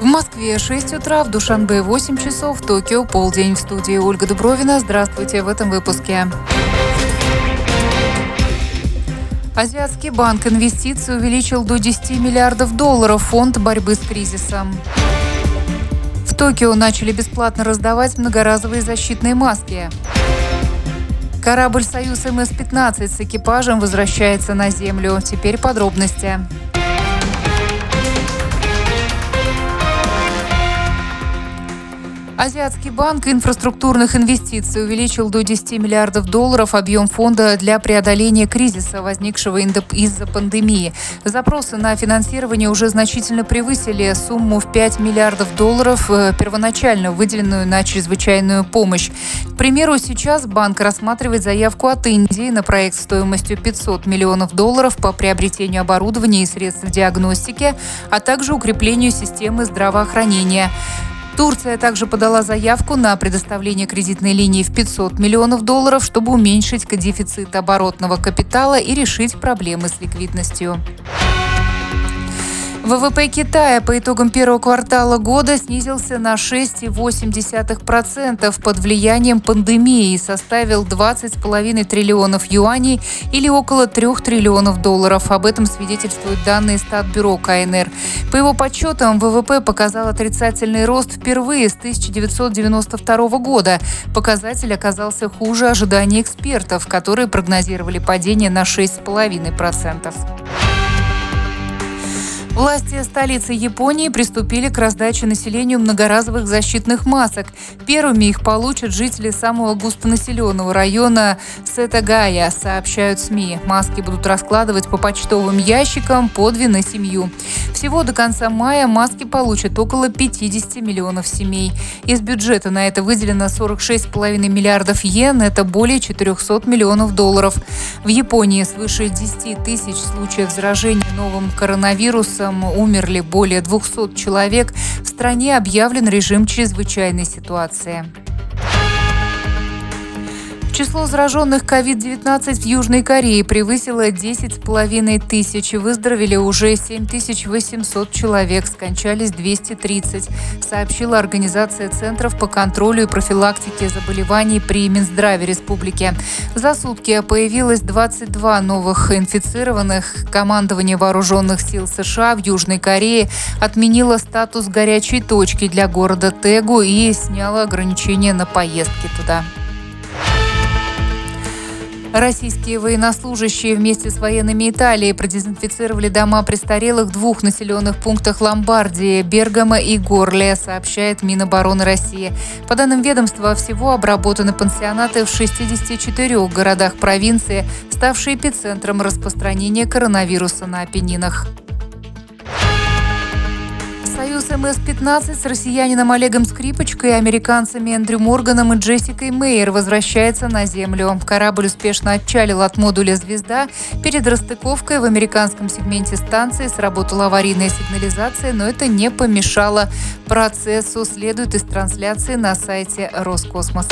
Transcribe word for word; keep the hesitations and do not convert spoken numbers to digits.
В Москве шесть утра, в Душанбе восемь часов, в Токио полдень. В студии Ольга Дубровина. Здравствуйте в этом выпуске. Азиатский банк инвестиций увеличил до десяти миллиардов долларов фонд борьбы с кризисом. В Токио начали бесплатно раздавать многоразовые защитные маски. Корабль «Союз эм эс пятнадцать» с экипажем возвращается на Землю. Теперь подробности. Азиатский банк инфраструктурных инвестиций увеличил до десяти миллиардов долларов объем фонда для преодоления кризиса, возникшего из-за пандемии. Запросы на финансирование уже значительно превысили сумму в пять миллиардов долларов, первоначально выделенную на чрезвычайную помощь. К примеру, сейчас банк рассматривает заявку от Индии на проект стоимостью пятьсот миллионов долларов по приобретению оборудования и средств диагностики, а также укреплению системы здравоохранения. Турция также подала заявку на предоставление кредитной линии в пятьсот миллионов долларов, чтобы уменьшить дефицит оборотного капитала и решить проблемы с ликвидностью. ВВП Китая по итогам первого квартала года снизился на шесть целых восемь десятых процента под влиянием пандемии и составил двадцать целых пять десятых триллионов юаней или около трёх триллионов долларов. Об этом свидетельствуют данные Статбюро ка эн эр. По его подсчетам, ВВП показал отрицательный рост впервые с тысяча девятьсот девяносто второго года. Показатель оказался хуже ожиданий экспертов, которые прогнозировали падение на шесть целых пять десятых процента. Власти столицы Японии приступили к раздаче населению многоразовых защитных масок. Первыми их получат жители самого густонаселенного района Сетагая, сообщают СМИ. Маски будут раскладывать по почтовым ящикам по две на семью. Всего до конца мая маски получат около пятьдесят миллионов семей. Из бюджета на это выделено сорок шесть целых пять десятых миллиардов йен, это более четыреста миллионов долларов. В Японии свыше десяти тысяч случаев заражения новым коронавирусом, умерли более двухсот человек. В стране объявлен режим чрезвычайной ситуации. Число зараженных ковид девятнадцать в Южной Корее превысило десять с половиной тысяч. Выздоровели уже семь тысяч восемьсот человек, скончались двести тридцать, сообщила Организация центров по контролю и профилактике заболеваний при Минздраве республики. За сутки появилось двадцать два новых инфицированных. Командование вооруженных сил США в Южной Корее отменило статус горячей точки для города Тэгу и сняло ограничения на поездки туда. Российские военнослужащие вместе с военными Италии продезинфицировали дома престарелых в двух населенных пунктах Ломбардии – Бергамо и Горле, сообщает Минобороны России. По данным ведомства, всего обработаны пансионаты в шестидесяти четырёх городах провинции, ставшие эпицентром распространения коронавируса на Апеннинах. «Союз эм эс пятнадцать» с россиянином Олегом Скрипочкой, американцами Эндрю Морганом и Джессикой Мейер возвращается на Землю. Корабль успешно отчалил от модуля «Звезда». Перед расстыковкой в американском сегменте станции сработала аварийная сигнализация, но это не помешало процессу, следует из трансляции на сайте Роскосмоса.